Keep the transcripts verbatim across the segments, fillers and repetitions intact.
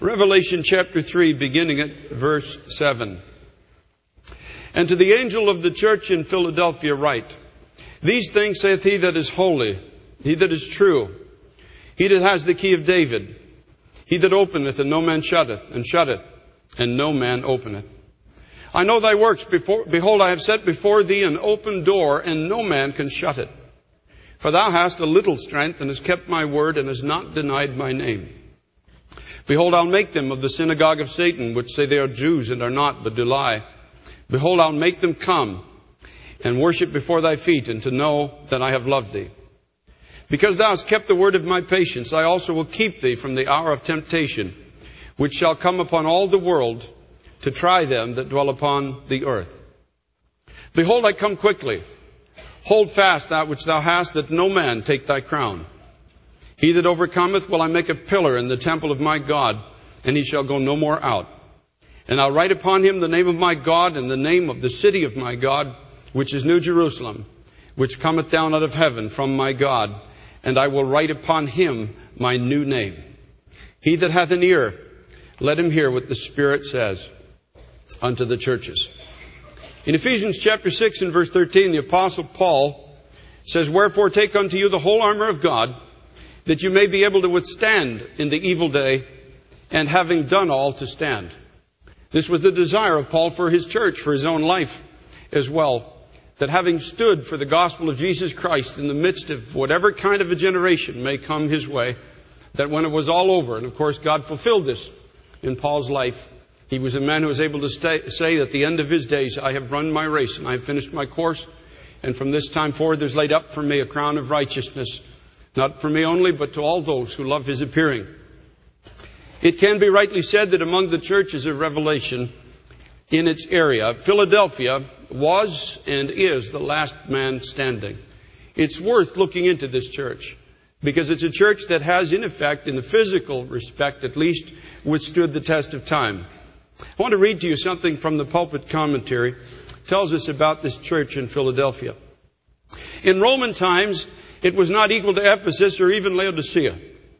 Revelation chapter three, beginning at verse seven. And to the angel of the church in Philadelphia write, These things saith he that is holy, he that is true, he that has the key of David, he that openeth, and no man shutteth, and shutteth, and no man openeth. I know thy works. Before, behold, I have set before thee an open door, and no man can shut it. For thou hast a little strength, and hast kept my word, and hast not denied my name. Behold, I'll make them of the synagogue of Satan, which say they are Jews, and are not, but do lie. Behold, I'll make them come, and worship before thy feet, and to know that I have loved thee. Because thou hast kept the word of my patience, I also will keep thee from the hour of temptation, which shall come upon all the world, to try them that dwell upon the earth. Behold, I come quickly. Hold fast that which thou hast, that no man take thy crown. He that overcometh will I make a pillar in the temple of my God, and he shall go no more out. And I'll write upon him the name of my God, and the name of the city of my God, which is New Jerusalem, which cometh down out of heaven from my God. And I will write upon him my new name. He that hath an ear, let him hear what the Spirit says unto the churches. In Ephesians chapter six and verse thirteen, the Apostle Paul says, Wherefore take unto you the whole armor of God, that you may be able to withstand in the evil day, and having done all, to stand. This was the desire of Paul for his church, for his own life as well. That having stood for the gospel of Jesus Christ in the midst of whatever kind of a generation may come his way, that when it was all over, and of course God fulfilled this in Paul's life, he was a man who was able to stay, say at the end of his days, I have run my race and I have finished my course. And from this time forward there's laid up for me a crown of righteousness. Not for me only, but to all those who love his appearing. It can be rightly said that among the churches of Revelation in its area, Philadelphia was and is the last man standing. It's worth looking into this church, because it's a church that has, in effect, in the physical respect at least, withstood the test of time. I want to read to you something from the pulpit commentary. It tells us about this church in Philadelphia. In Roman times, it was not equal to Ephesus or even Laodicea.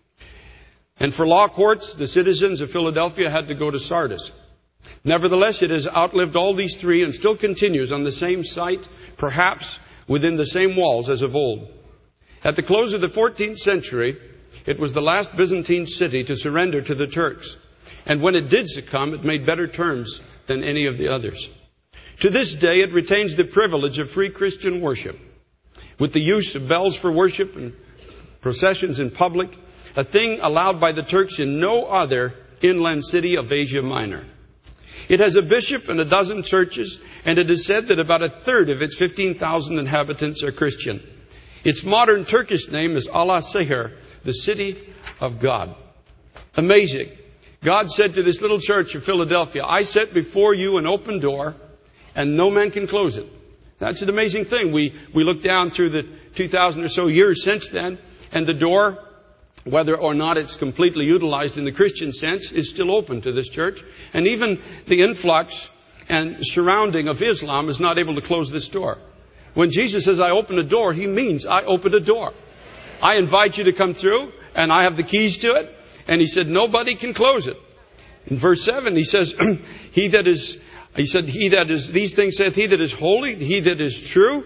And for law courts, the citizens of Philadelphia had to go to Sardis. Nevertheless, it has outlived all these three and still continues on the same site, perhaps within the same walls as of old. At the close of the fourteenth century, it was the last Byzantine city to surrender to the Turks. And when it did succumb, it made better terms than any of the others. To this day, it retains the privilege of free Christian worship, with the use of bells for worship and processions in public, a thing allowed by the Turks in no other inland city of Asia Minor. It has a bishop and a dozen churches, and it is said that about a third of its fifteen thousand inhabitants are Christian. Its modern Turkish name is Alaşehir, the city of God. Amazing. God said to this little church of Philadelphia, I set before you an open door, and no man can close it. That's an amazing thing. We, we look down through the two thousand or so years since then, and the door, whether or not it's completely utilized in the Christian sense, is still open to this church. And even the influx and surrounding of Islam is not able to close this door. When Jesus says, I open a door, he means I open a door. I invite you to come through, and I have the keys to it. And he said, nobody can close it. In verse seven, he says, he that is, he said, he that is, these things saith he that is holy, he that is true,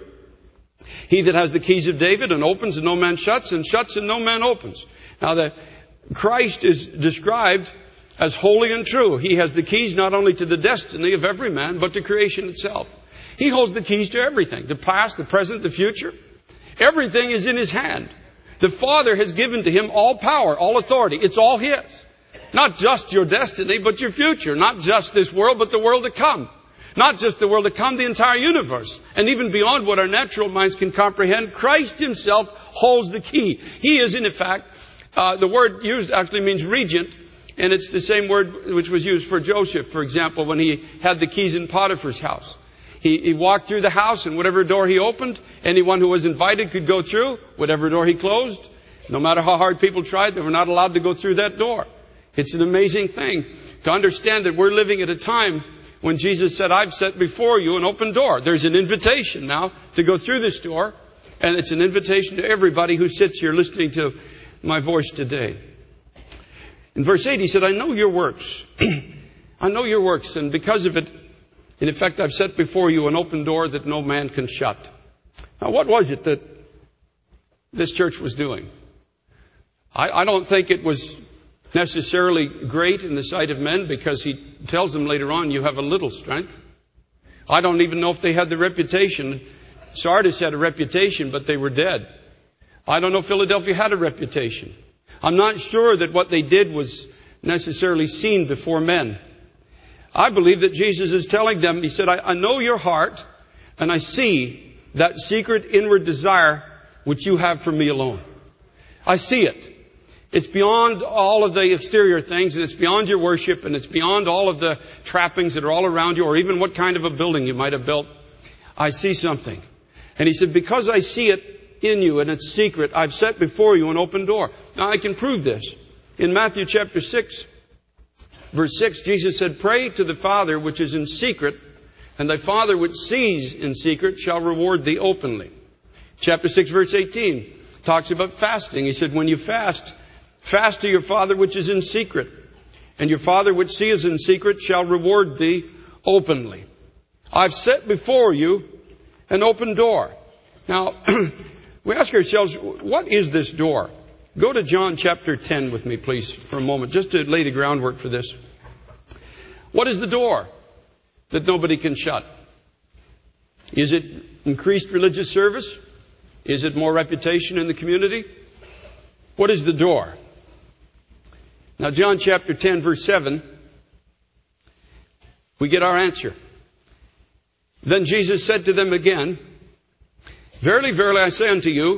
he that has the keys of David, and opens and no man shuts, and shuts and no man opens. Now, the Christ is described as holy and true. He has the keys not only to the destiny of every man, but to creation itself. He holds the keys to everything, the past, the present, the future. Everything is in his hand. The Father has given to him all power, all authority. It's all his. Not just your destiny, but your future. Not just this world, but the world to come. Not just the world to come, the entire universe. And even beyond what our natural minds can comprehend, Christ himself holds the key. He is, in effect, uh, the word used actually means regent. And it's the same word which was used for Joseph, for example, when he had the keys in Potiphar's house. He, he walked through the house, and whatever door he opened, anyone who was invited could go through. Whatever door he closed, no matter how hard people tried, they were not allowed to go through that door. It's an amazing thing to understand that we're living at a time when Jesus said, I've set before you an open door. There's an invitation now to go through this door, and it's an invitation to everybody who sits here listening to my voice today. In verse eight, he said, I know your works. I know your works, and because of it, in effect, I've set before you an open door that no man can shut. Now, what was it that this church was doing? I, I don't think it was necessarily great in the sight of men, because he tells them later on, you have a little strength. I don't even know if they had the reputation. Sardis had a reputation, but they were dead. I don't know if Philadelphia had a reputation. I'm not sure that what they did was necessarily seen before men. I believe that Jesus is telling them, he said, I, I know your heart, and I see that secret inward desire which you have for me alone. I see it. It's beyond all of the exterior things, and it's beyond your worship, and it's beyond all of the trappings that are all around you, or even what kind of a building you might have built. I see something. And he said, because I see it in you and it's secret, I've set before you an open door. Now I can prove this. In Matthew chapter six, verse six, Jesus said, pray to the Father which is in secret, and thy Father which sees in secret shall reward thee openly. Chapter six, verse eighteen, talks about fasting. He said, when you fast, fast to your Father which is in secret, and your Father which sees in secret shall reward thee openly. I've set before you an open door. Now, we ask ourselves, what is this door? Go to John chapter ten with me, please, for a moment, just to lay the groundwork for this. What is the door that nobody can shut? Is it increased religious service? Is it more reputation in the community? What is the door? Now, John chapter ten, verse seven, we get our answer. Then Jesus said to them again, verily, verily, I say unto you,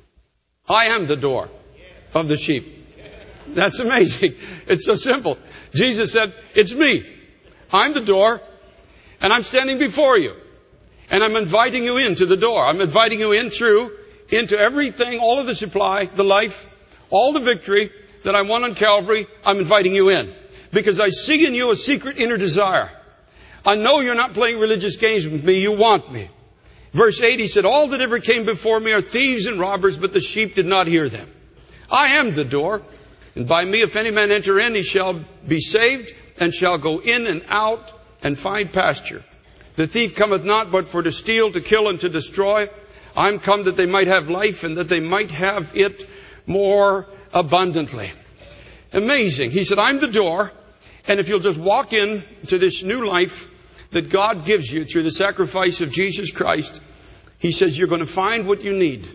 I am the door of the sheep. That's amazing. It's so simple. Jesus said, it's me. I'm the door, and I'm standing before you. And I'm inviting you into the door. I'm inviting you in through, into everything, all of the supply, the life, all the victory that I won on Calvary. I'm inviting you in. Because I see in you a secret inner desire. I know you're not playing religious games with me. You want me. Verse eight, he said, all that ever came before me are thieves and robbers, but the sheep did not hear them. I am the door, and by me if any man enter in, he shall be saved, and shall go in and out and find pasture. The thief cometh not but for to steal, to kill, and to destroy. I'm come that they might have life, and that they might have it more abundantly. Amazing. He said, I'm the door, and if you'll just walk in to this new life that God gives you through the sacrifice of Jesus Christ, he says you're going to find what you need.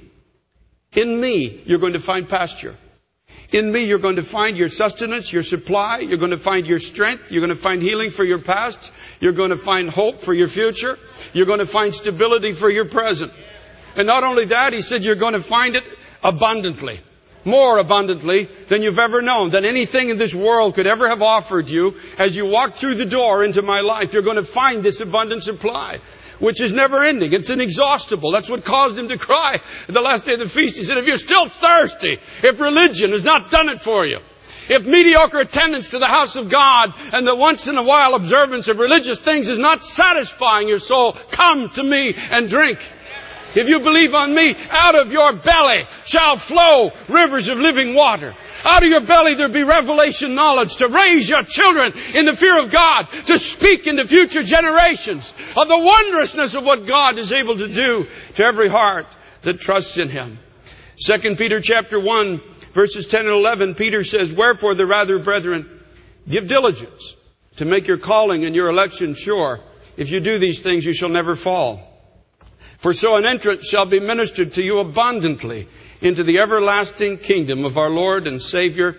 In me, you're going to find pasture. In me, you're going to find your sustenance, your supply. You're going to find your strength. You're going to find healing for your past. You're going to find hope for your future. You're going to find stability for your present. And not only that, he said you're going to find it abundantly. More abundantly than you've ever known, than anything in this world could ever have offered you. As you walk through the door into my life, you're going to find this abundant supply, which is never ending. It's inexhaustible. That's what caused him to cry at the last day of the feast. He said, if you're still thirsty, if religion has not done it for you, if mediocre attendance to the house of God and the once in a while observance of religious things is not satisfying your soul, come to me and drink. If you believe on me, out of your belly shall flow rivers of living water. Out of your belly there'll be revelation knowledge to raise your children in the fear of God, to speak into future generations of the wondrousness of what God is able to do to every heart that trusts in Him. Second Peter chapter one, verses ten and eleven, Peter says, wherefore the rather, brethren, give diligence to make your calling and your election sure. If you do these things, you shall never fall. For so an entrance shall be ministered to you abundantly into the everlasting kingdom of our Lord and Savior,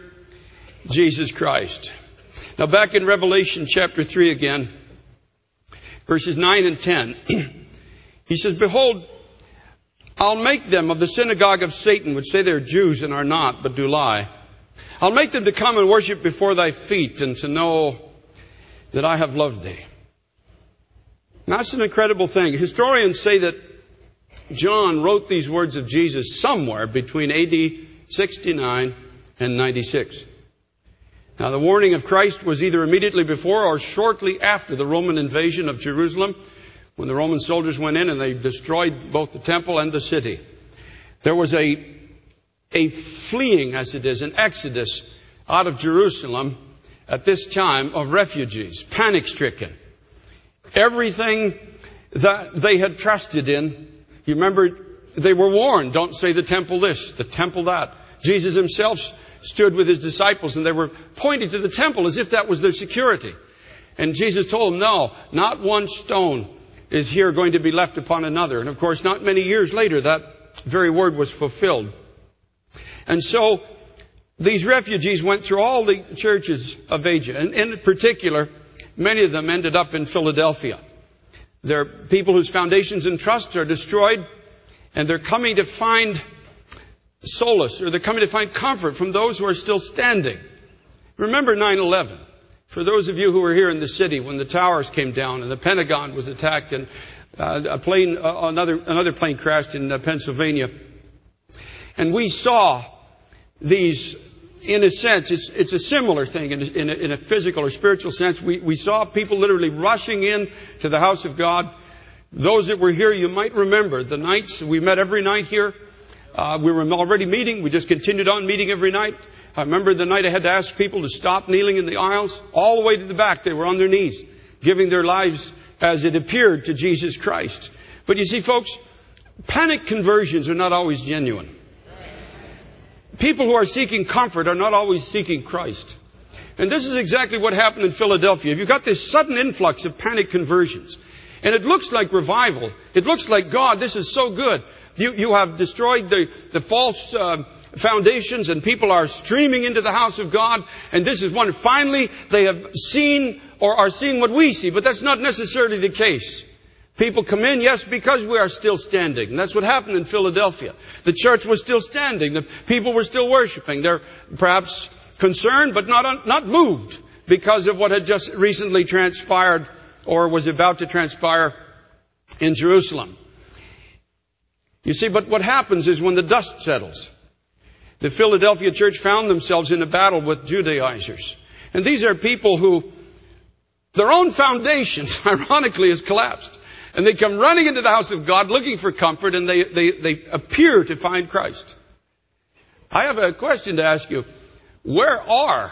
Jesus Christ. Now back in Revelation chapter three again, verses nine and ten, he says, behold, I'll make them of the synagogue of Satan, which say they're Jews and are not, but do lie. I'll make them to come and worship before thy feet, and to know that I have loved thee. Now, that's an incredible thing. Historians say that John wrote these words of Jesus somewhere between A D sixty-nine and ninety-six. Now, the warning of Christ was either immediately before or shortly after the Roman invasion of Jerusalem, when the Roman soldiers went in and they destroyed both the temple and the city. There was a, a fleeing, as it is, an exodus out of Jerusalem at this time of refugees, panic-stricken. Everything that they had trusted in, you remember, they were warned, don't say the temple this, the temple that. Jesus himself stood with his disciples and they were pointing to the temple as if that was their security. And Jesus told them, no, not one stone is here going to be left upon another. And of course, not many years later, that very word was fulfilled. And so, these refugees went through all the churches of Asia. And in particular, many of them ended up in Philadelphia. They're people whose foundations and trusts are destroyed. And they're coming to find solace, or they're coming to find comfort from those who are still standing. Remember nine eleven. For those of you who were here in the city when the towers came down and the Pentagon was attacked and uh, a plane, uh, another another plane crashed in uh, Pennsylvania, and we saw these. In a sense, it's it's a similar thing in a, in a, in a physical or spiritual sense. We we saw people literally rushing in to the house of God. Those that were here, you might remember the nights we met every night here. Uh, we were already meeting. We just continued on meeting every night. I remember the night I had to ask people to stop kneeling in the aisles. All the way to the back, they were on their knees, giving their lives as it appeared to Jesus Christ. But you see, folks, panic conversions are not always genuine. People who are seeking comfort are not always seeking Christ. And this is exactly what happened in Philadelphia. You've got this sudden influx of panic conversions. And it looks like revival. It looks like, God, this is so good. You, you have destroyed the, the false uh, foundations and people are streaming into the house of God. And this is one. Finally, they have seen or are seeing what we see. But that's not necessarily the case. People come in, yes, because we are still standing. And that's what happened in Philadelphia. The church was still standing. The people were still worshiping. They're perhaps concerned, but not, not moved because of what had just recently transpired or was about to transpire in Jerusalem. You see, but what happens is when the dust settles, the Philadelphia church found themselves in a battle with Judaizers. And these are people who, their own foundations, ironically, has collapsed. And they come running into the house of God looking for comfort, and they, they, they appear to find Christ. I have a question to ask you. Where are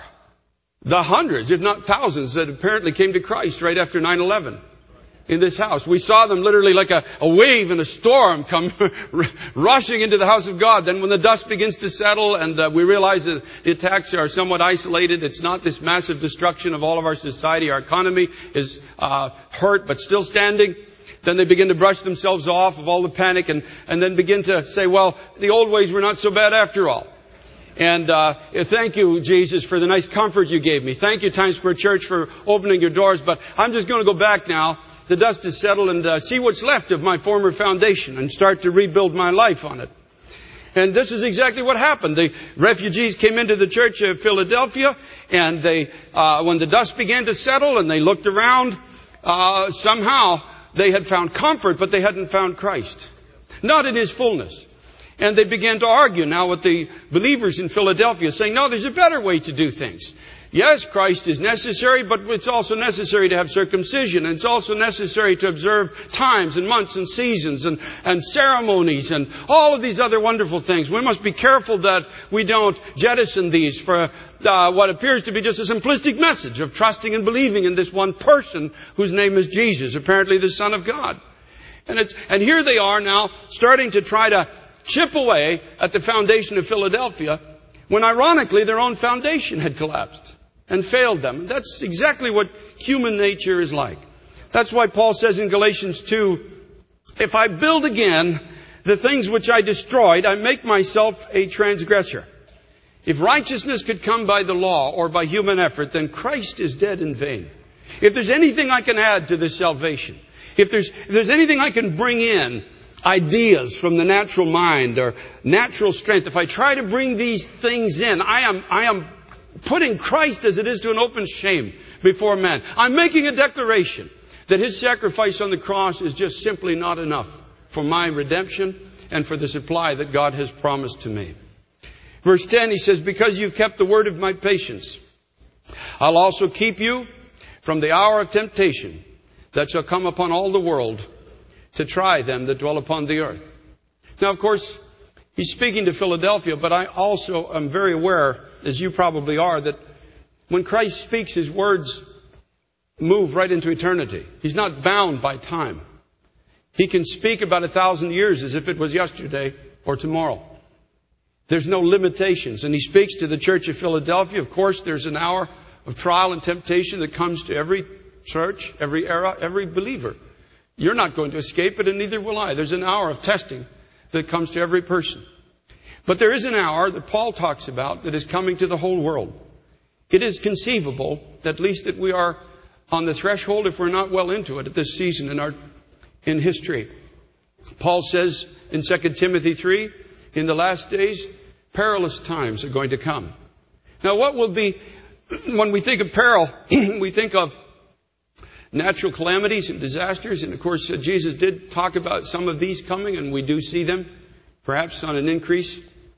the hundreds, if not thousands, that apparently came to Christ right after nine eleven in this house? We saw them literally like a, a wave in a storm come rushing into the house of God. Then when the dust begins to settle and uh, we realize that the attacks are somewhat isolated, it's not this massive destruction of all of our society. Our economy is uh, hurt but still standing. Then they begin to brush themselves off of all the panic and, and then begin to say, well, the old ways were not so bad after all. And uh thank you, Jesus, for the nice comfort you gave me. Thank you, Times Square Church, for opening your doors. But I'm just going to go back now. The dust is settled and uh, see what's left of my former foundation and start to rebuild my life on it. And this is exactly what happened. The refugees came into the church of Philadelphia, and they, uh when the dust began to settle and they looked around, uh somehow they had found comfort, but they hadn't found Christ. Not in His fullness. And they began to argue now with the believers in Philadelphia, saying, no, there's a better way to do things. Yes, Christ is necessary, but it's also necessary to have circumcision. And it's also necessary to observe times and months and seasons and, and ceremonies and all of these other wonderful things. We must be careful that we don't jettison these for uh, what appears to be just a simplistic message of trusting and believing in this one person whose name is Jesus, apparently the Son of God. And it's, and here they are now starting to try to chip away at the foundation of Philadelphia when ironically their own foundation had collapsed and failed them. That's exactly what human nature is like. That's why Paul says in Galatians two, if I build again the things which I destroyed, I make myself a transgressor. If righteousness could come by the law or by human effort, then Christ is dead in vain. If there's anything I can add to this salvation, if there's, if there's anything I can bring in, ideas from the natural mind or natural strength, if I try to bring these things in, I am, I am putting Christ as it is to an open shame before men. I'm making a declaration that His sacrifice on the cross is just simply not enough for my redemption and for the supply that God has promised to me. Verse ten, he says, because you've kept the word of my patience, I'll also keep you from the hour of temptation that shall come upon all the world to try them that dwell upon the earth. Now, of course, he's speaking to Philadelphia, but I also am very aware as you probably are, that when Christ speaks, His words move right into eternity. He's not bound by time. He can speak about a thousand years as if it was yesterday or tomorrow. There's no limitations. And He speaks to the church of Philadelphia. Of course, there's an hour of trial and temptation that comes to every church, every era, every believer. You're not going to escape it, and neither will I. There's an hour of testing that comes to every person. But there is an hour that Paul talks about that is coming to the whole world. It is conceivable, at least that we are on the threshold, if we're not well into it at this season in our in history. Paul says in Second Timothy three, in the last days, perilous times are going to come. Now what will be, when we think of peril, we think of natural calamities and disasters. And of course, uh, Jesus did talk about some of these coming, and we do see them, perhaps on an increase.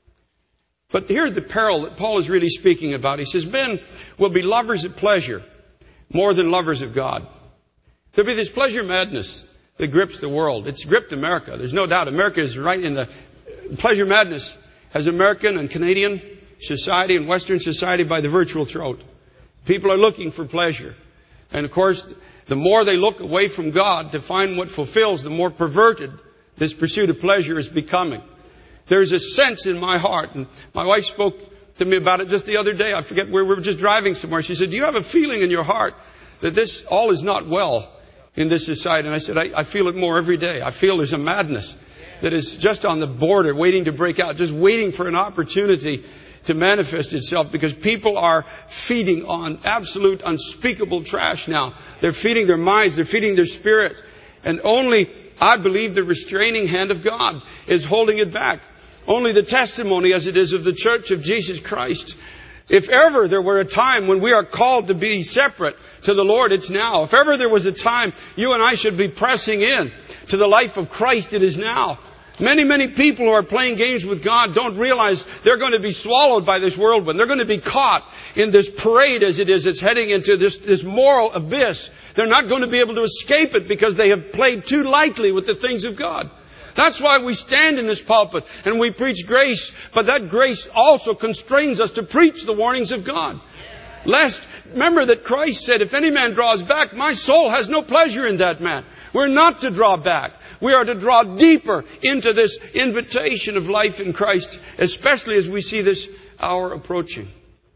But here the peril that Paul is really speaking about. He says, men will be lovers of pleasure more than lovers of God. There'll be this pleasure madness that grips the world. It's gripped America. There's no doubt. America is right in the pleasure madness has American and Canadian society and Western society by the virtual throat. People are looking for pleasure. And of course, the more they look away from God to find what fulfills, the more perverted this pursuit of pleasure is becoming. There's a sense in my heart, and my wife spoke to me about it just the other day. I forget where we were just driving somewhere. She said, do you have a feeling in your heart that this all is not well in this society? And I said, I, I feel it more every day. I feel there's a madness that is just on the border, waiting to break out, just waiting for an opportunity to manifest itself, because people are feeding on absolute unspeakable trash now. They're feeding their minds, they're feeding their spirits. And only, I believe, the restraining hand of God is holding it back. Only the testimony, as it is of the Church of Jesus Christ. If ever there were a time when we are called to be separate to the Lord, it's now. If ever there was a time you and I should be pressing in to the life of Christ, it is now. Many, many people who are playing games with God don't realize they're going to be swallowed by this whirlwind. They're going to be caught in this parade as it is. It's heading into this, this moral abyss. They're not going to be able to escape it because they have played too lightly with the things of God. That's why we stand in this pulpit and we preach grace. But that grace also constrains us to preach the warnings of God. Lest, remember that Christ said, if any man draws back, my soul has no pleasure in that man. We're not to draw back. We are to draw deeper into this invitation of life in Christ, especially as we see this hour approaching.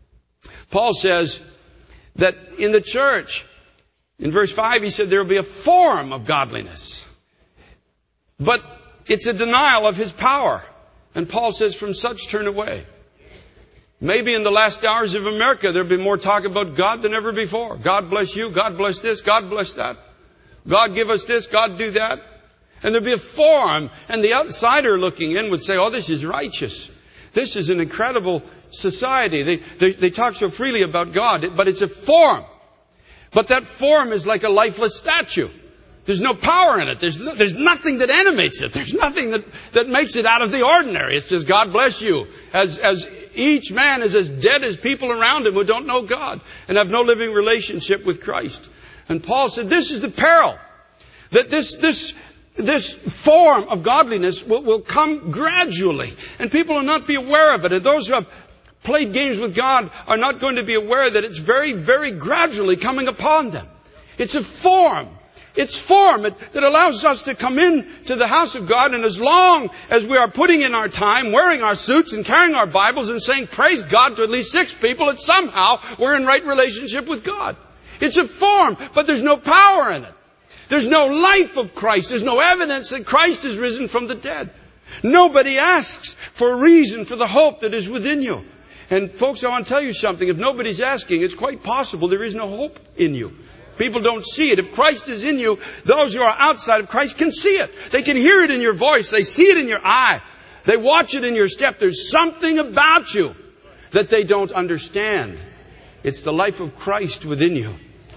Paul says that in the church, in verse five, he said there will be a form of godliness. But it's a denial of His power. And Paul says, from such turn away. Maybe in the last hours of America, there'll be more talk about God than ever before. God bless you. God bless this. God bless that. God give us this. God do that. And there'll be a form. And the outsider looking in would say, oh, this is righteous. This is an incredible society. They, they, they talk so freely about God, but it's a form. But that form is like a lifeless statue. There's no power in it. There's no, there's nothing that animates it. There's nothing that, that makes it out of the ordinary. It's just God bless you. As, as each man is as dead as people around him who don't know God and have no living relationship with Christ. And Paul said, this is the peril. That this, this, this form of godliness will, will come gradually. And people will not be aware of it. And those who have played games with God are not going to be aware that it's very, very gradually coming upon them. It's a form. It's form that allows us to come in to the house of God, and as long as we are putting in our time, wearing our suits and carrying our Bibles and saying praise God to at least six people, that somehow we're in right relationship with God. It's a form, but there's no power in it. There's no life of Christ. There's no evidence that Christ is risen from the dead. Nobody asks for a reason for the hope that is within you. And folks, I want to tell you something. If nobody's asking, it's quite possible there is no hope in you. People don't see it. If Christ is in you, those who are outside of Christ can see it. They can hear it in your voice. They see it in your eye. They watch it in your step. There's something about you that they don't understand. It's the life of Christ within you.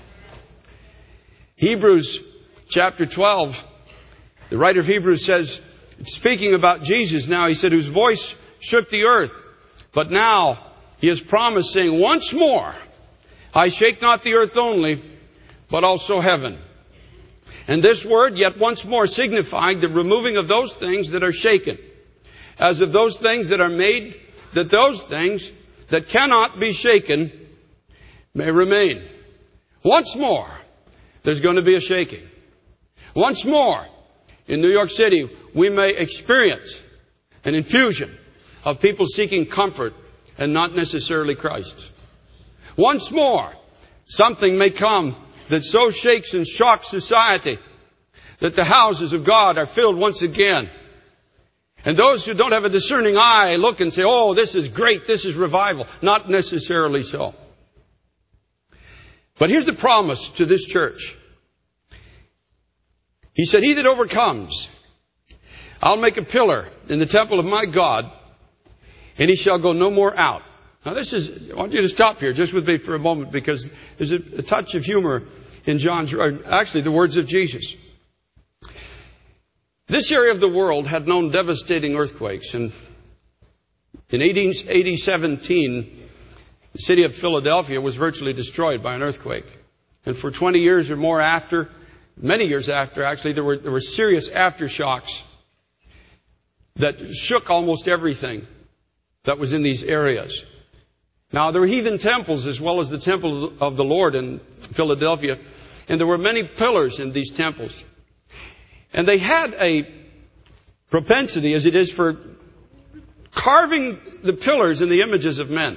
Hebrews chapter twelve, the writer of Hebrews says, speaking about Jesus now, he said, whose voice shook the earth. But now he has promised, saying, once more, I shake not the earth only, but also heaven. And this word, yet once more, signifying the removing of those things that are shaken, as of those things that are made, that those things that cannot be shaken may remain. Once more, there's going to be a shaking. Once more, in New York City, we may experience an infusion of people seeking comfort and not necessarily Christ. Once more, something may come that so shakes and shocks society that the houses of God are filled once again. And those who don't have a discerning eye look and say, oh, this is great, this is revival. Not necessarily so. But here's the promise to this church. He said, he that overcomes, I'll make a pillar in the temple of my God, and he shall go no more out. Now this is, I want you to stop here just with me for a moment, because there's a, a touch of humor in John's, or actually the words of Jesus. This area of the world had known devastating earthquakes, and in eighteen seventeen, the city of Philadelphia was virtually destroyed by an earthquake. And for twenty years or more after, many years after actually, there were, there were serious aftershocks that shook almost everything that was in these areas. Now, there were heathen temples as well as the temple of the Lord in Philadelphia, and there were many pillars in these temples. And they had a propensity, as it is, for carving the pillars in the images of men.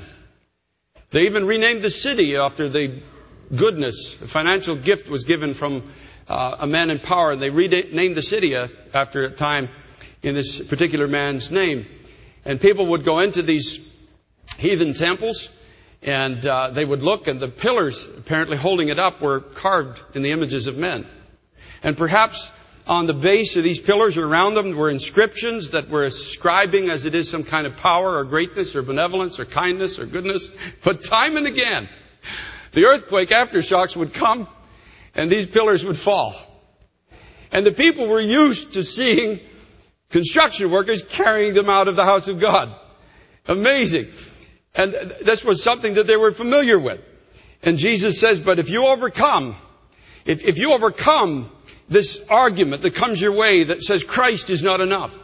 They even renamed the city after the goodness, the financial gift was given from uh, a man in power. And they renamed the city uh, after a time in this particular man's name. And people would go into these heathen temples, and uh, they would look, and the pillars apparently holding it up were carved in the images of men. And perhaps on the base of these pillars or around them were inscriptions that were ascribing, as it is, some kind of power or greatness or benevolence or kindness or goodness. But time and again, the earthquake aftershocks would come and these pillars would fall. And the people were used to seeing construction workers carrying them out of the house of God. Amazing. And this was something that they were familiar with. And Jesus says, but if you overcome, if, if you overcome this argument that comes your way that says Christ is not enough,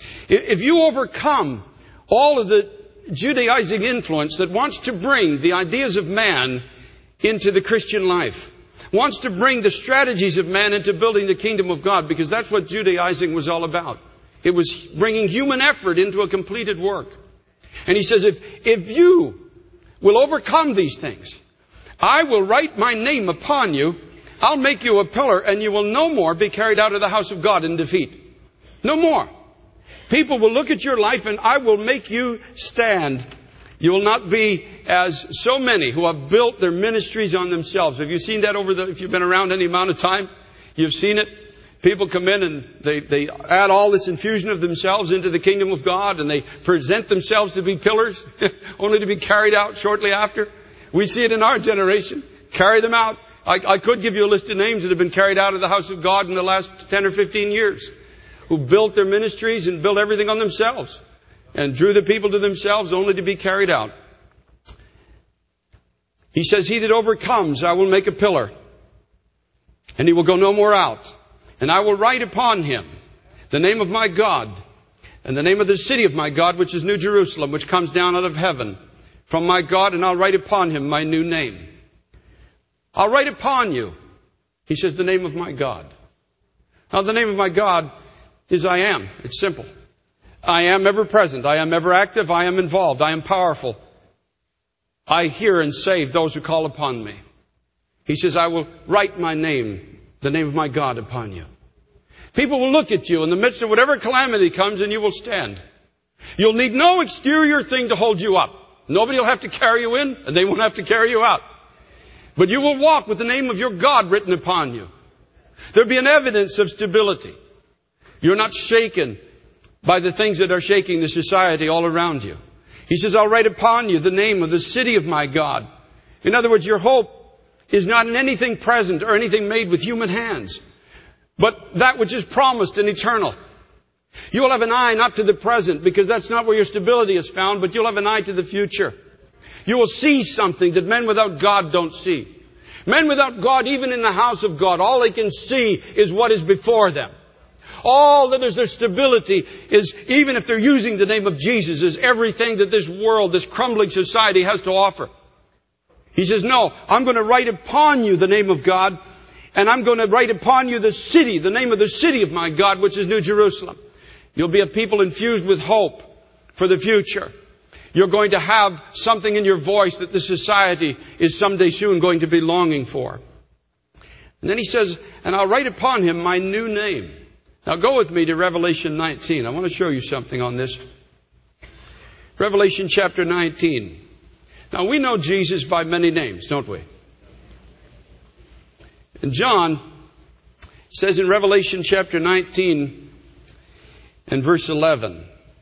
if you overcome all of the Judaizing influence that wants to bring the ideas of man into the Christian life, wants to bring the strategies of man into building the kingdom of God, because that's what Judaizing was all about. It was bringing human effort into a completed work. And he says, if, if you will overcome these things, I will write my name upon you. I'll make you a pillar, and you will no more be carried out of the house of God in defeat. No more. People will look at your life, and I will make you stand. You will not be as so many who have built their ministries on themselves. Have you seen that over the, if you've been around any amount of time? You've seen it. People come in and they, they add all this infusion of themselves into the kingdom of God, and they present themselves to be pillars, only to be carried out shortly after. We see it in our generation. Carry them out. I, I could give you a list of names that have been carried out of the house of God in the last ten or fifteen years, who built their ministries and built everything on themselves and drew the people to themselves only to be carried out. He says, he that overcomes, I will make a pillar, and he will go no more out. And I will write upon him the name of my God and the name of the city of my God, which is New Jerusalem, which comes down out of heaven from my God, and I'll write upon him my new name. I'll write upon you, he says, the name of my God. Now, the name of my God is I am. It's simple. I am ever present. I am ever active. I am involved. I am powerful. I hear and save those who call upon me. He says, I will write my name, the name of my God, upon you. People will look at you in the midst of whatever calamity comes, and you will stand. You'll need no exterior thing to hold you up. Nobody will have to carry you in, and they won't have to carry you out. But you will walk with the name of your God written upon you. There'll be an evidence of stability. You're not shaken by the things that are shaking the society all around you. He says, I'll write upon you the name of the city of my God. In other words, your hope is not in anything present or anything made with human hands, but that which is promised and eternal. You will have an eye not to the present, because that's not where your stability is found, but you'll have an eye to the future. You will see something that men without God don't see. Men without God, even in the house of God, all they can see is what is before them. All that is their stability is, even if they're using the name of Jesus, is everything that this world, this crumbling society has to offer. He says, no, I'm going to write upon you the name of God, and I'm going to write upon you the city, the name of the city of my God, which is New Jerusalem. You'll be a people infused with hope for the future. You're going to have something in your voice that the society is someday soon going to be longing for. And then he says, and I'll write upon him my new name. Now go with me to Revelation nineteen. I want to show you something on this. Revelation chapter nineteen. Now we know Jesus by many names, don't we? And John says in Revelation chapter nineteen and verse eleven,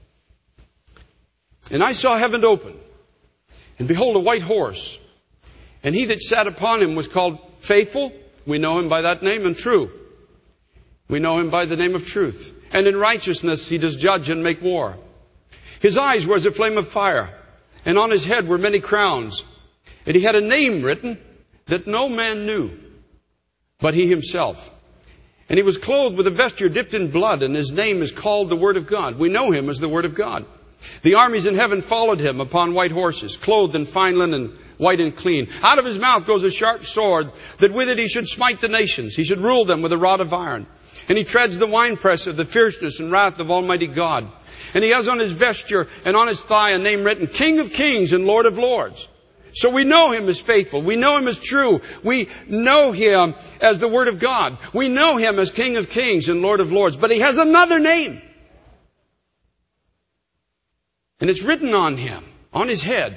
and I saw heaven open, and behold a white horse, and he that sat upon him was called Faithful. We know him by that name, and True. We know him by the name of Truth. And in righteousness he does judge and make war. His eyes were as a flame of fire, and on his head were many crowns. And he had a name written that no man knew but he himself. And he was clothed with a vesture dipped in blood, and his name is called the Word of God. We know him as the Word of God. The armies in heaven followed him upon white horses, clothed in fine linen, white and clean. Out of his mouth goes a sharp sword, that with it he should smite the nations. He should rule them with a rod of iron. And he treads the winepress of the fierceness and wrath of Almighty God. And he has on his vesture and on his thigh a name written, King of Kings and Lord of Lords. So we know him as faithful. We know him as true. We know him as the Word of God. We know him as King of Kings and Lord of Lords. But he has another name. And it's written on him, on his head.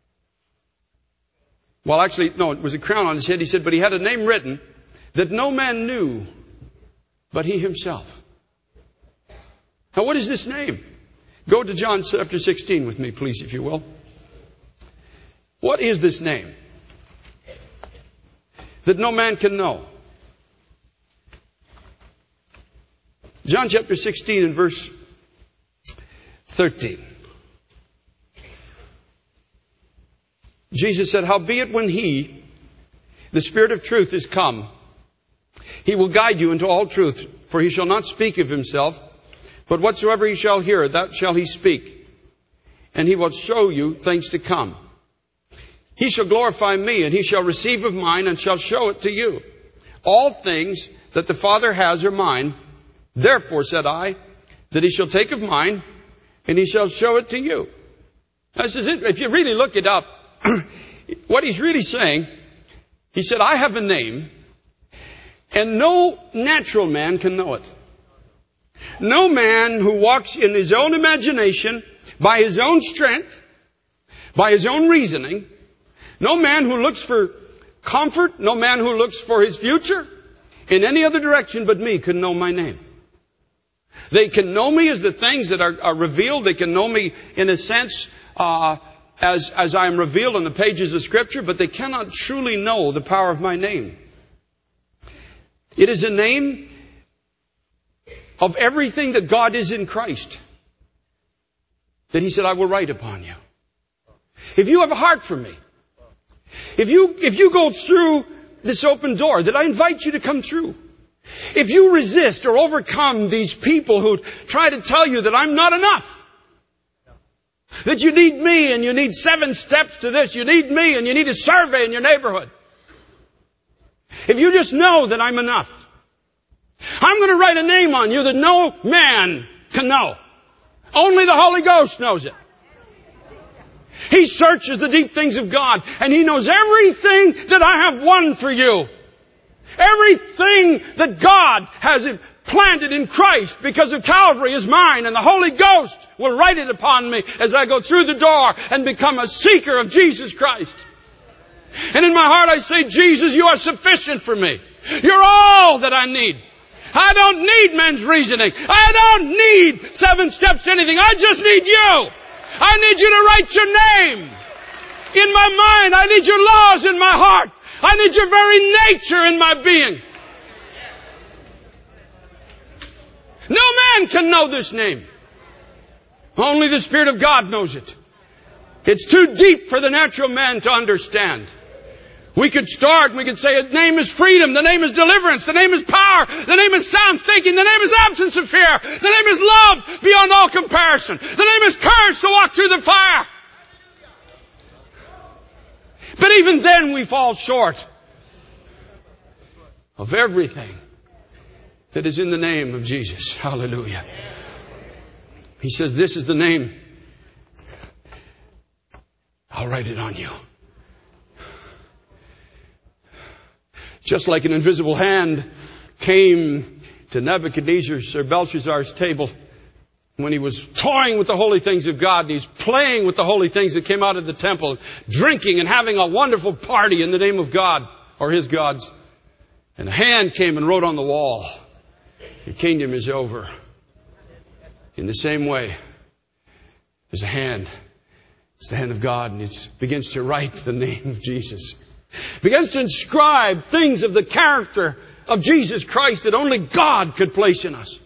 Well, actually, no, it was a crown on his head. He said, but he had a name written that no man knew but he himself. Now, what is this name? Go to John chapter sixteen with me, please, if you will. What is this name that no man can know? John chapter sixteen and verse thirteen. Jesus said, howbeit when he, the Spirit of truth, is come, he will guide you into all truth, for he shall not speak of himself, but whatsoever he shall hear, that shall he speak. And he will show you things to come. He shall glorify me, and he shall receive of mine, and shall show it to you. All things that the Father has are mine. Therefore, said I, that he shall take of mine, and he shall show it to you. Now, this is it. If you really look it up, what he's really saying, he said, I have a name, and no natural man can know it. No man who walks in his own imagination, by his own strength, by his own reasoning, no man who looks for comfort, no man who looks for his future in any other direction but me can know my name. They can know me as the things that are, are revealed. They can know me in a sense uh, as, as I am revealed in the pages of Scripture, but they cannot truly know the power of my name. It is a name of everything that God is in Christ that he said, I will write upon you. If you have a heart for me, if you, if you go through this open door that I invite you to come through, if you resist or overcome these people who try to tell you that I'm not enough, that you need me and you need seven steps to this, you need me and you need a survey in your neighborhood. If you just know that I'm enough, I'm going to write a name on you that no man can know. Only the Holy Ghost knows it. He searches the deep things of God, and he knows everything that I have won for you. Everything that God has planted in Christ because of Calvary is mine, and the Holy Ghost will write it upon me as I go through the door and become a seeker of Jesus Christ. And in my heart I say, Jesus, you are sufficient for me. You're all that I need. I don't need men's reasoning. I don't need seven steps to anything. I just need you. I need you to write your name in my mind. I need your laws in my heart. I need your very nature in my being. No man can know this name. Only the Spirit of God knows it. It's too deep for the natural man to understand. We could start and we could say the name is freedom, the name is deliverance, the name is power, the name is sound thinking, the name is absence of fear, the name is love beyond all comparison, the name is courage to walk through the fire. But even then we fall short of everything that is in the name of Jesus. Hallelujah. He says, this is the name. I'll write it on you. Just like an invisible hand came to Nebuchadnezzar's or Belshazzar's table when he was toying with the holy things of God, and he's playing with the holy things that came out of the temple, drinking and having a wonderful party in the name of God or his gods. And a hand came and wrote on the wall, your kingdom is over. In the same way, there's a hand. It's the hand of God, and it begins to write the name of Jesus. Begins to inscribe things of the character of Jesus Christ that only God could place in us.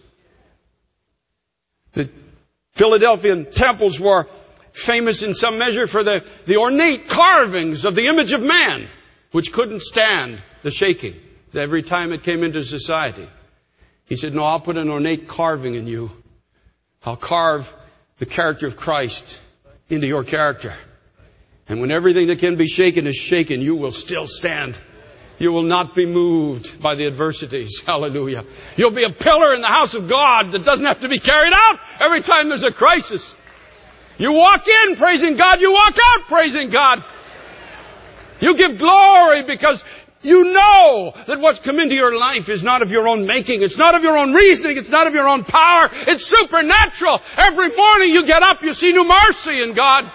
The Philadelphian temples were famous in some measure for the, the ornate carvings of the image of man, which couldn't stand the shaking every time it came into society. He said, no, I'll put an ornate carving in you. I'll carve the character of Christ into your character. And when everything that can be shaken is shaken, you will still stand. You will not be moved by the adversities. Hallelujah. You'll be a pillar in the house of God that doesn't have to be carried out every time there's a crisis. You walk in praising God. You walk out praising God. You give glory because you know that what's come into your life is not of your own making. It's not of your own reasoning. It's not of your own power. It's supernatural. Every morning you get up, you see new mercy in God.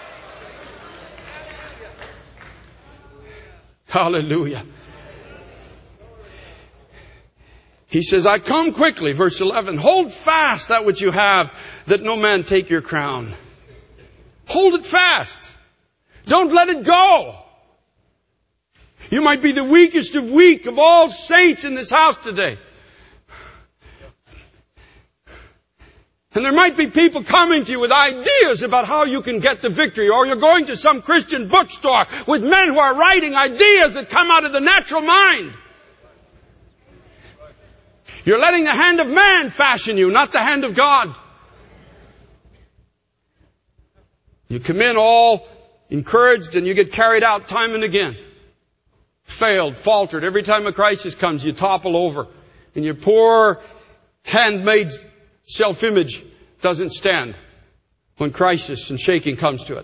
Hallelujah. He says, I come quickly, verse eleven. Hold fast that which you have, that no man take your crown. Hold it fast. Don't let it go. You might be the weakest of weak of all saints in this house today. And there might be people coming to you with ideas about how you can get the victory. Or you're going to some Christian bookstore with men who are writing ideas that come out of the natural mind. You're letting the hand of man fashion you, not the hand of God. You come in all encouraged and you get carried out time and again. Failed, faltered. Every time a crisis comes, you topple over. And your poor handmade self-image doesn't stand when crisis and shaking comes to it.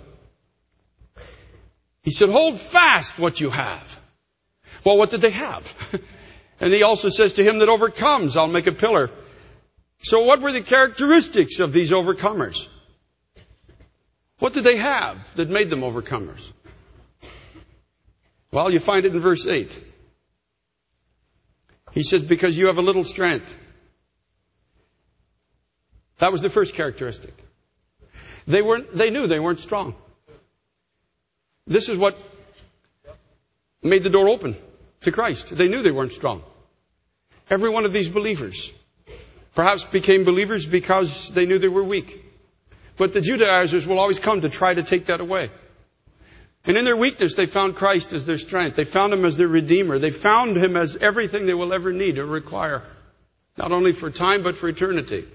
He said, hold fast what you have. Well, what did they have? And he also says, to him that overcomes, I'll make a pillar. So what were the characteristics of these overcomers? What did they have that made them overcomers? Well, you find it in verse eight. He says, because you have a little strength. That was the first characteristic. They weren't, they knew they weren't strong. This is what made the door open to Christ. They knew they weren't strong. Every one of these believers perhaps became believers because they knew they were weak. But the Judaizers will always come to try to take that away. And in their weakness, they found Christ as their strength. They found Him as their Redeemer. They found Him as everything they will ever need or require. Not only for time, but for eternity.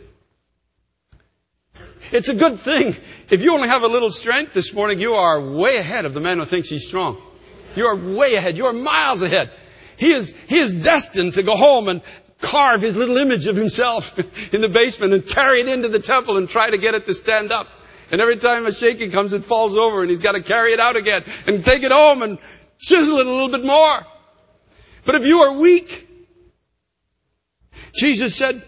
It's a good thing. If you only have a little strength this morning, you are way ahead of the man who thinks he's strong. You are way ahead. You are miles ahead. He is, he is destined to go home and carve his little image of himself in the basement and carry it into the temple and try to get it to stand up. And every time a shaking comes, it falls over and he's got to carry it out again and take it home and chisel it a little bit more. But if you are weak, Jesus said,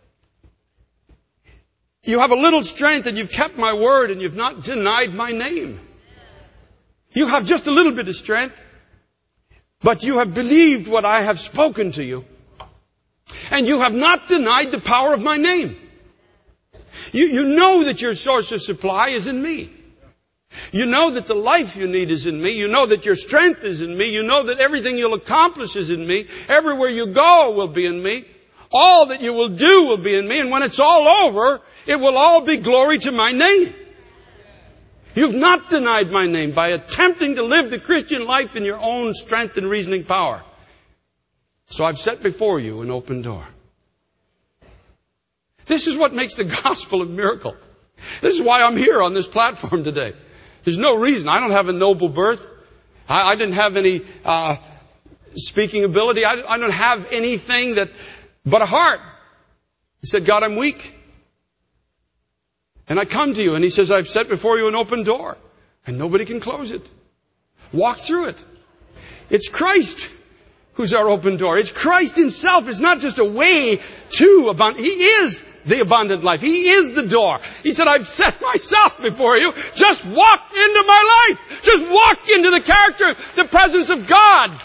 you have a little strength and you've kept my word and you've not denied my name. You have just a little bit of strength, but you have believed what I have spoken to you. And you have not denied the power of my name. You, you know that your source of supply is in me. You know that the life you need is in me. You know that your strength is in me. You know that everything you'll accomplish is in me. Everywhere you go will be in me. All that you will do will be in me. And when it's all over, it will all be glory to my name. You've not denied my name by attempting to live the Christian life in your own strength and reasoning power. So I've set before you an open door. This is what makes the gospel a miracle. This is why I'm here on this platform today. There's no reason. I don't have a noble birth. I, I didn't have any uh, speaking ability. I, I don't have anything that but a heart. He said, God, I'm weak. And I come to you, and He says, I've set before you an open door, and nobody can close it. Walk through it. It's Christ who's our open door. It's Christ Himself. It's not just a way to abundant. He is the abundant life. He is the door. He said, I've set myself before you. Just walk into my life. Just walk into the character, the presence of God.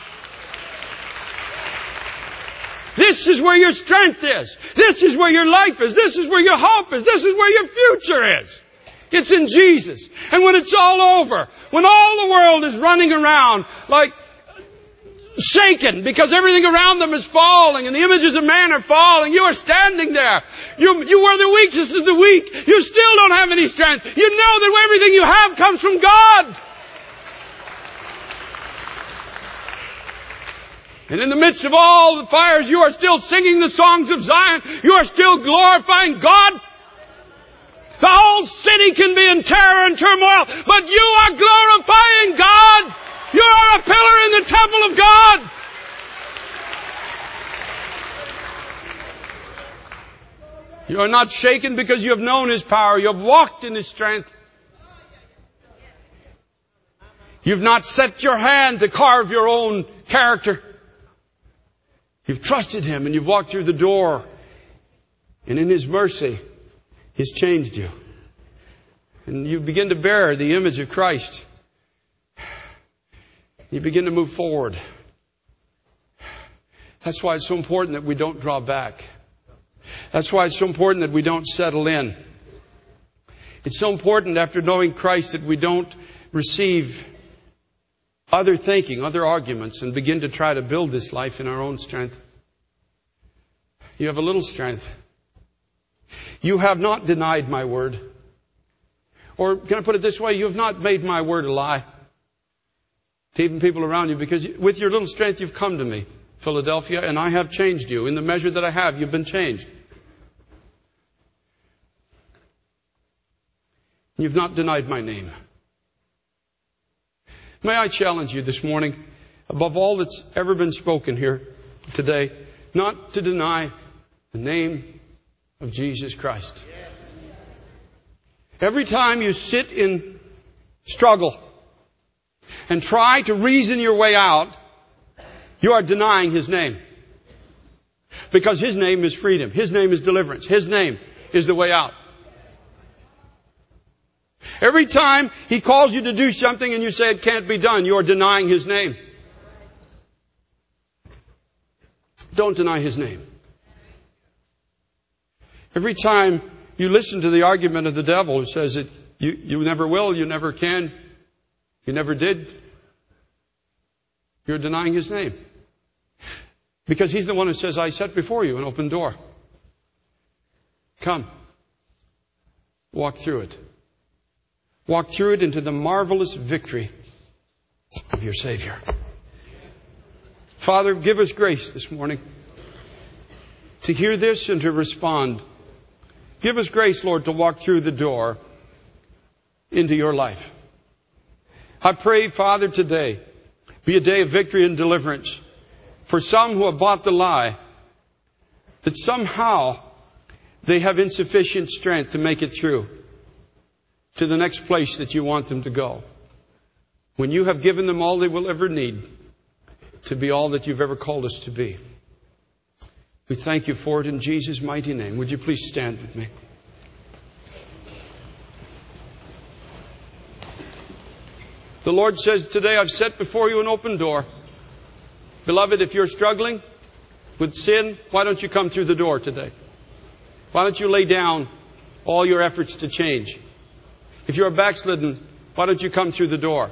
This is where your strength is. This is where your life is. This is where your hope is. This is where your future is. It's in Jesus. And when it's all over, when all the world is running around like shaken because everything around them is falling and the images of man are falling, you are standing there. You, you are the weakest of the weak. You still don't have any strength. You know that everything you have comes from God. And in the midst of all the fires, you are still singing the songs of Zion. You are still glorifying God. The whole city can be in terror and turmoil, but you are glorifying God. You are a pillar in the temple of God. You are not shaken because you have known His power. You have walked in His strength. You've not set your hand to carve your own character. You've trusted Him and you've walked through the door. And in His mercy, He's changed you. And you begin to bear the image of Christ. You begin to move forward. That's why it's so important that we don't draw back. That's why it's so important that we don't settle in. It's so important after knowing Christ that we don't receive other thinking, other arguments, and begin to try to build this life in our own strength. You have a little strength. You have not denied my word. Or can I put it this way? You have not made my word a lie to even people around you, because with your little strength you've come to me, Philadelphia, and I have changed you. In the measure that I have, you've been changed. You've not denied my name. May I challenge you this morning, above all that's ever been spoken here today, not to deny the name of Jesus Christ. Every time you sit in struggle and try to reason your way out, you are denying His name. Because His name is freedom. His name is deliverance. His name is the way out. Every time He calls you to do something and you say it can't be done, you are denying His name. Don't deny His name. Every time you listen to the argument of the devil who says that you, you never will, you never can, you never did, you're denying His name. Because He's the one who says, I set before you an open door. Come. Walk through it. Walk through it into the marvelous victory of your Savior. Father, give us grace this morning to hear this and to respond. Give us grace, Lord, to walk through the door into your life. I pray, Father, today be a day of victory and deliverance for some who have bought the lie that somehow they have insufficient strength to make it through to the next place that you want them to go, when you have given them all they will ever need to be all that you've ever called us to be. We thank you for it in Jesus' mighty name. Would you please stand with me? The Lord says today, I've set before you an open door. Beloved, if you're struggling with sin, why don't you come through the door today? Why don't you lay down all your efforts to change? If you're backslidden, why don't you come through the door?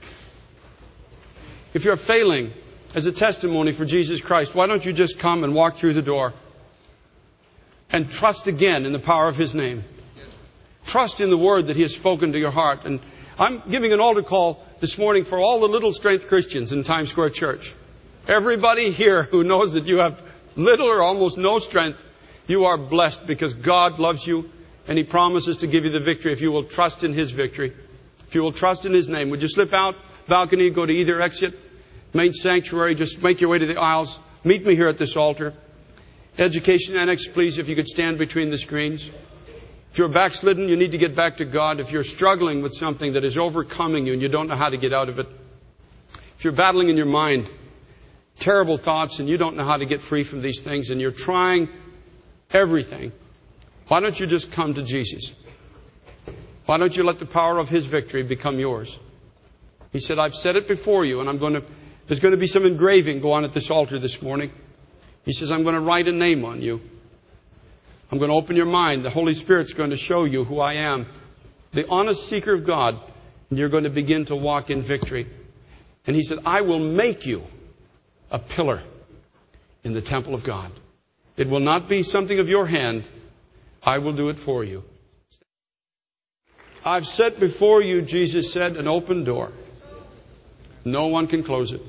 If you're failing as a testimony for Jesus Christ, why don't you just come and walk through the door and trust again in the power of His name? Trust in the word that He has spoken to your heart and I'm giving an altar call this morning for all the little strength Christians in Times Square Church. Everybody here who knows that you have little or almost no strength, you are blessed because God loves you and He promises to give you the victory if you will trust in His victory. If you will trust in His name. Would you slip out, balcony, go to either exit, main sanctuary, just make your way to the aisles. Meet me here at this altar. Education Annex, please, if you could stand between the screens. If you're backslidden, you need to get back to God. If you're struggling with something that is overcoming you and you don't know how to get out of it. If you're battling in your mind terrible thoughts and you don't know how to get free from these things and you're trying everything, why don't you just come to Jesus? Why don't you let the power of His victory become yours? He said, I've set it before you and I'm going to, there's going to be some engraving go on at this altar this morning. He says, I'm going to write a name on you. I'm going to open your mind. The Holy Spirit's going to show you who I am. The honest seeker of God. And you're going to begin to walk in victory. And He said, I will make you a pillar in the temple of God. It will not be something of your hand. I will do it for you. I've set before you, Jesus said, an open door. No one can close it.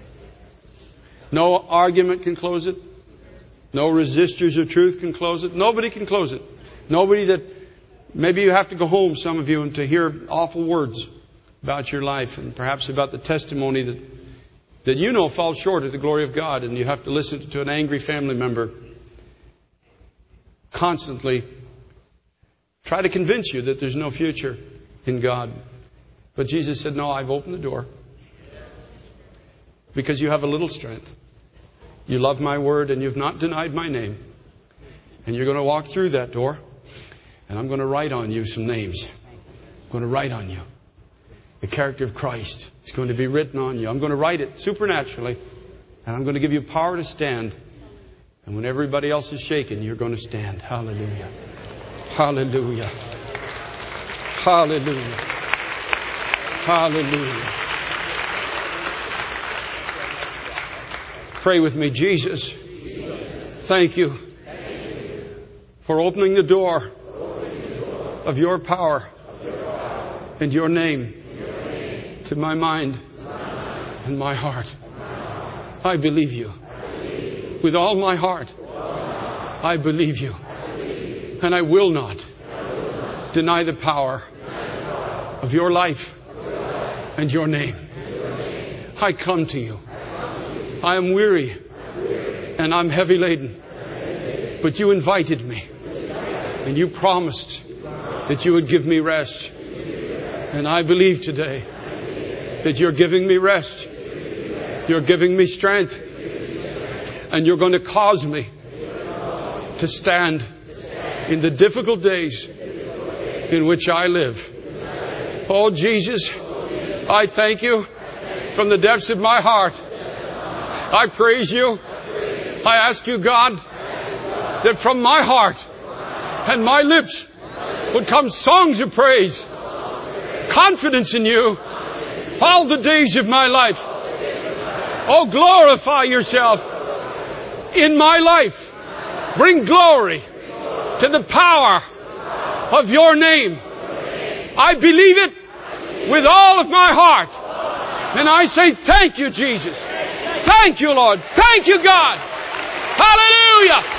No argument can close it. No resistors of truth can close it. Nobody can close it. Nobody that, maybe you have to go home, some of you, and to hear awful words about your life and perhaps about the testimony that, that you know falls short of the glory of God, and you have to listen to an angry family member constantly try to convince you that there's no future in God. But Jesus said, no, I've opened the door. Because you have a little strength. You love my word and you've not denied my name. And you're going to walk through that door. And I'm going to write on you some names. I'm going to write on you the character of Christ. It's going to be written on you. I'm going to write it supernaturally. And I'm going to give you power to stand. And when everybody else is shaken, you're going to stand. Hallelujah. Hallelujah. Hallelujah. Hallelujah. Pray with me. Jesus, thank you for opening the door of your power and your name to my mind and my heart. I believe you. With all my heart, I believe you. And I will not deny the power of your life and your name. I come to you. I am weary and I'm heavy laden. But you invited me and you promised that you would give me rest. And I believe today that you're giving me rest. You're giving me strength. And you're going to cause me to stand in the difficult days in which I live. Oh, Jesus, I thank you from the depths of my heart. I praise you. I ask you, God, that from my heart and my lips would come songs of praise, confidence in you all the days of my life. Oh, glorify yourself in my life. Bring glory to the power of your name. I believe it with all of my heart. And I say thank you, Jesus. Thank you, Lord. Thank you, God. Hallelujah.